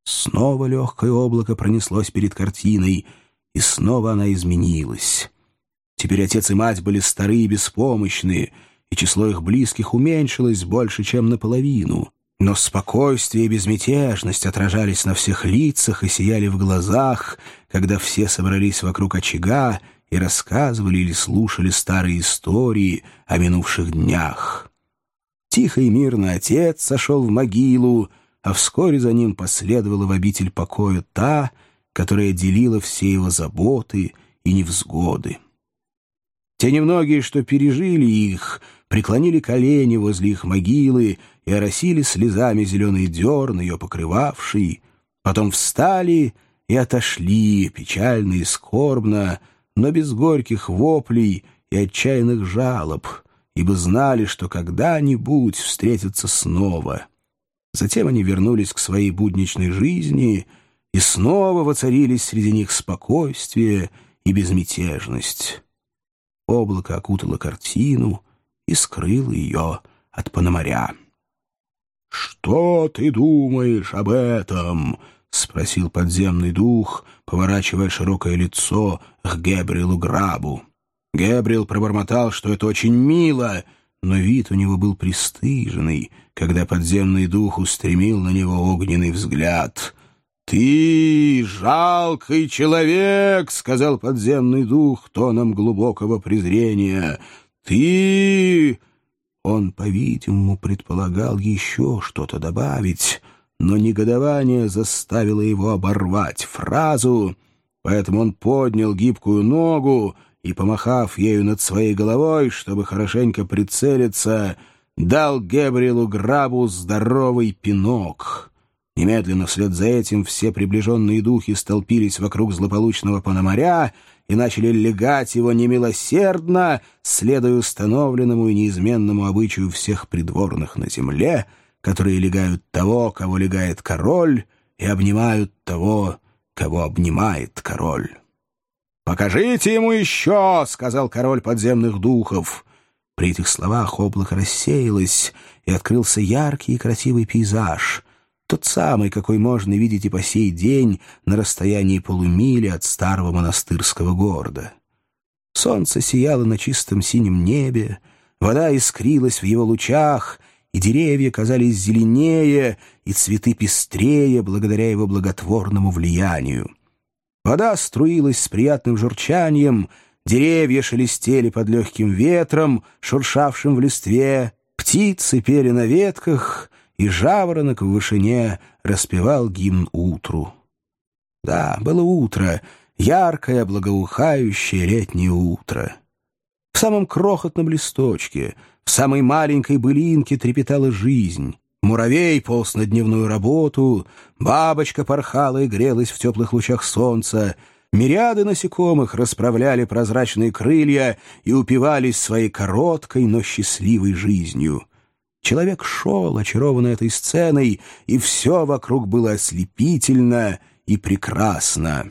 Снова легкое облако пронеслось перед картиной, и снова она изменилась. Теперь отец и мать были стары и беспомощны, и число их близких уменьшилось больше, чем наполовину. Но спокойствие и безмятежность отражались на всех лицах и сияли в глазах, когда все собрались вокруг очага и рассказывали или слушали старые истории о минувших днях. Тихо и мирно отец сошел в могилу, а вскоре за ним последовала в обитель покоя та, которая делила все его заботы и невзгоды. Те немногие, что пережили их, преклонили колени возле их могилы и оросили слезами зеленый дерн, ее покрывавший, потом встали и отошли, печально и скорбно, но без горьких воплей и отчаянных жалоб, ибо знали, что когда-нибудь встретятся снова. Затем они вернулись к своей будничной жизни, и снова воцарились среди них спокойствие и безмятежность. Облако окутало картину и скрыло ее от Пономаря. «Что ты думаешь об этом?» — спросил подземный дух, поворачивая широкое лицо к Гэбриэлу Грабу. Гэбриэл пробормотал, что это очень мило, но вид у него был пристыженный, когда подземный дух устремил на него огненный взгляд. «Ты жалкий человек!» — сказал подземный дух тоном глубокого презрения. «Ты...» Он, по-видимому, предполагал еще что-то добавить, но негодование заставило его оборвать фразу, поэтому он поднял гибкую ногу и, помахав ею над своей головой, чтобы хорошенько прицелиться, дал Гэбриэлу Грабу здоровый пинок. Немедленно вслед за этим все приближенные духи столпились вокруг злополучного Пономаря и начали лягать его немилосердно, следуя установленному и неизменному обычаю всех придворных на земле, которые лягают того, кого лягает король, и обнимают того, кого обнимает король. «Покажите ему еще!» — сказал король подземных духов. При этих словах облако рассеялось, и открылся яркий и красивый пейзаж, тот самый, какой можно видеть и по сей день на расстоянии полумили от старого монастырского города. Солнце сияло на чистом синем небе, вода искрилась в его лучах, и деревья казались зеленее, и цветы пестрее благодаря его благотворному влиянию. Вода струилась с приятным журчанием, деревья шелестели под легким ветром, шуршавшим в листве, птицы пели на ветках, и жаворонок в вышине распевал гимн утру. Да, было утро, яркое, благоухающее летнее утро. В самом крохотном листочке, в самой маленькой былинке трепетала жизнь. Муравей полз на дневную работу, бабочка порхала и грелась в теплых лучах солнца, мириады насекомых расправляли прозрачные крылья и упивались своей короткой, но счастливой жизнью. Человек шел, очарованный этой сценой, и все вокруг было ослепительно и прекрасно.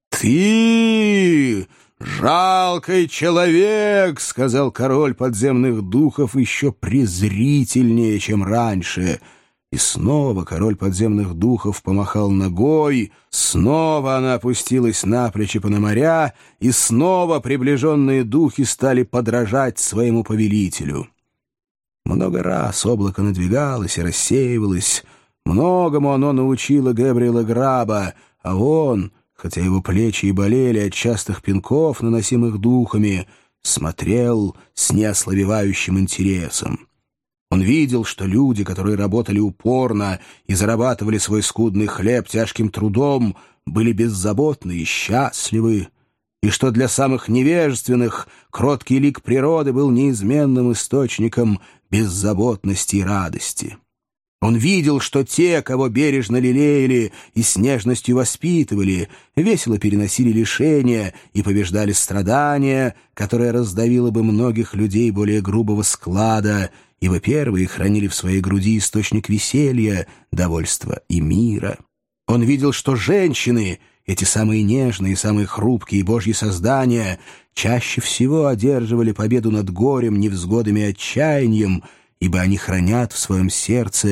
«Ты, жалкий человек!» — сказал король подземных духов еще презрительнее, чем раньше. И снова король подземных духов помахал ногой, снова она опустилась на плечи Пономаря, и снова приближенные духи стали подражать своему повелителю. Много раз облако надвигалось и рассеивалось. Многому оно научило Гэбриэла Граба, а он, хотя его плечи и болели от частых пинков, наносимых духами, смотрел с неослабевающим интересом. Он видел, что люди, которые работали упорно и зарабатывали свой скудный хлеб тяжким трудом, были беззаботны и счастливы, и что для самых невежественных кроткий лик природы был неизменным источником беззаботности и радости. Он видел, что те, кого бережно лелеяли и с нежностью воспитывали, весело переносили лишения и побеждали страдания, которое раздавило бы многих людей более грубого склада, ибо первые хранили в своей груди источник веселья, довольства и мира. Он видел, что женщины, эти самые нежные, самые хрупкие божьи создания, чаще всего одерживали победу над горем, невзгодами и отчаянием, ибо они хранят в своем сердце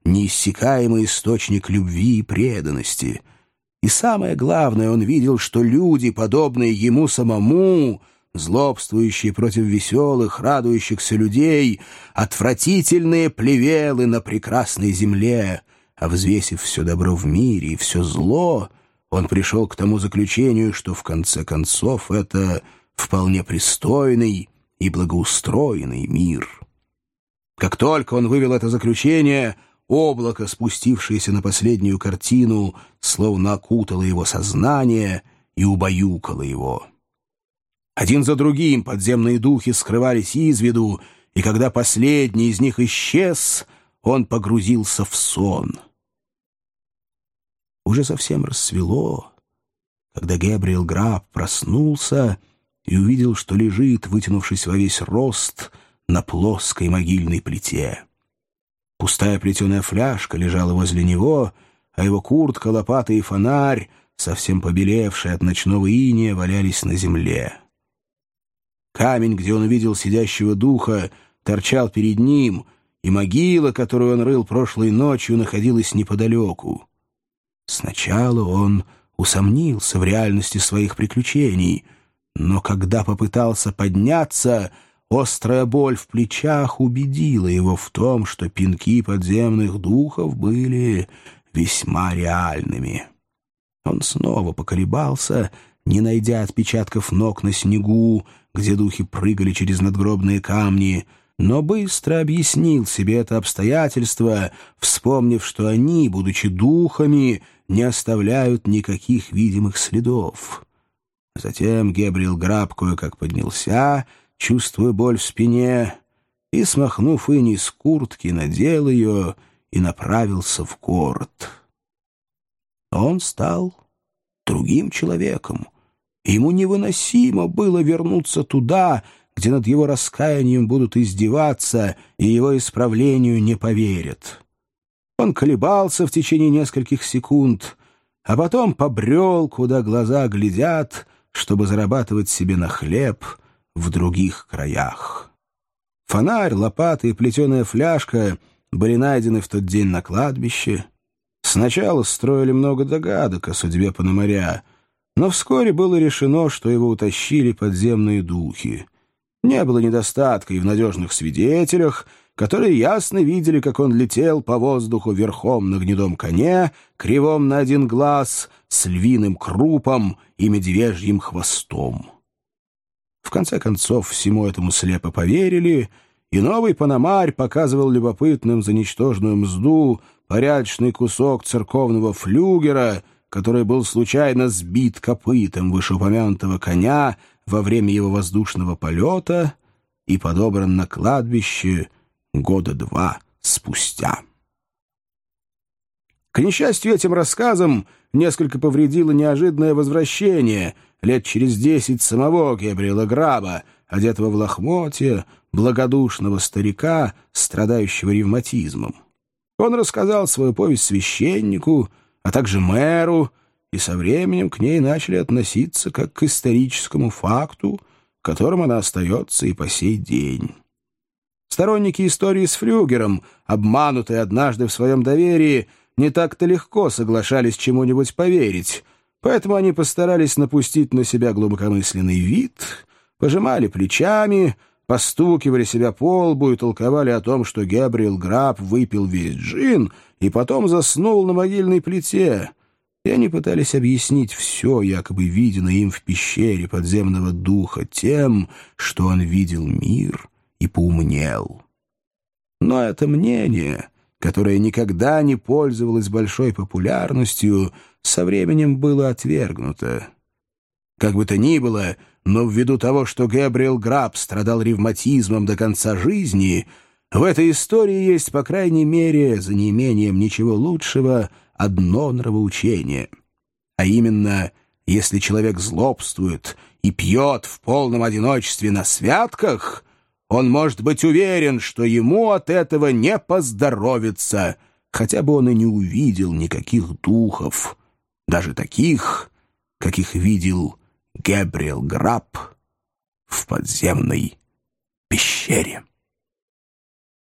неиссякаемый источник любви и преданности. И самое главное, он видел, что люди, подобные ему самому, злобствующие против веселых, радующихся людей, отвратительные плевелы на прекрасной земле, а взвесив все добро в мире и все зло, он пришел к тому заключению, что в конце концов это вполне пристойный и благоустроенный мир. Как только он вывел это заключение, облако, спустившееся на последнюю картину, словно окутало его сознание и убаюкало его. Один за другим подземные духи скрывались из виду, и когда последний из них исчез, он погрузился в сон. Уже совсем рассвело, когда Гэбриэл Грабб проснулся и увидел, что лежит, вытянувшись во весь рост, на плоской могильной плите. Пустая плетеная фляжка лежала возле него, а его куртка, лопата и фонарь, совсем побелевшие от ночного инея, валялись на земле. Камень, где он увидел сидящего духа, торчал перед ним, и могила, которую он рыл прошлой ночью, находилась неподалеку. Сначала он усомнился в реальности своих приключений, но когда попытался подняться, острая боль в плечах убедила его в том, что пинки подземных духов были весьма реальными. Он снова поколебался, не найдя отпечатков ног на снегу, где духи прыгали через надгробные камни, но быстро объяснил себе это обстоятельство, вспомнив, что они, будучи духами, не оставляют никаких видимых следов. Затем Гэбриэл Грабб кое-как поднялся, чувствуя боль в спине, и, смахнув иней с куртки, надел ее и направился в город. Он стал другим человеком. Ему невыносимо было вернуться туда, где над его раскаянием будут издеваться и его исправлению не поверят. Он колебался в течение нескольких секунд, а потом побрел, куда глаза глядят, чтобы зарабатывать себе на хлеб в других краях. Фонарь, лопата и плетеная фляжка были найдены в тот день на кладбище. Сначала строили много догадок о судьбе Пономаря, но вскоре было решено, что его утащили подземные духи. Не было недостатка и в надежных свидетелях, которые ясно видели, как он летел по воздуху верхом на гнедом коне, кривом на один глаз, с львиным крупом и медвежьим хвостом. В конце концов, всему этому слепо поверили, и новый Пономарь показывал любопытным за ничтожную мзду порядочный кусок церковного флюгера, который был случайно сбит копытом вышеупомянутого коня во время его воздушного полета и подобран на кладбище года 2 спустя. К несчастью, этим рассказом несколько повредило неожиданное возвращение лет через 10 самого Гэбриэла Грабба, одетого в лохмотья, благодушного старика, страдающего ревматизмом. Он рассказал свою повесть священнику, а также мэру, и со временем к ней начали относиться как к историческому факту, которым она остается и по сей день. Сторонники истории с флюгером, обманутые однажды в своем доверии, не так-то легко соглашались чему-нибудь поверить, поэтому они постарались напустить на себя глубокомысленный вид, пожимали плечами, постукивали себя по лбу и толковали о том, что Гэбриэл Грабб выпил весь джин и потом заснул на могильной плите, и они пытались объяснить все, якобы виденное им в пещере подземного духа, тем, что он видел мир и поумнел. Но это мнение, которое никогда не пользовалось большой популярностью, со временем было отвергнуто. Как бы то ни было, но ввиду того, что Гэбриэл Грабб страдал ревматизмом до конца жизни, в этой истории есть, по крайней мере, за неимением ничего лучшего, одно нравоучение. А именно, если человек злобствует и пьет в полном одиночестве на святках, он может быть уверен, что ему от этого не поздоровится, хотя бы он и не увидел никаких духов, даже таких, каких видел Гэбриэл Грабб в подземной пещере.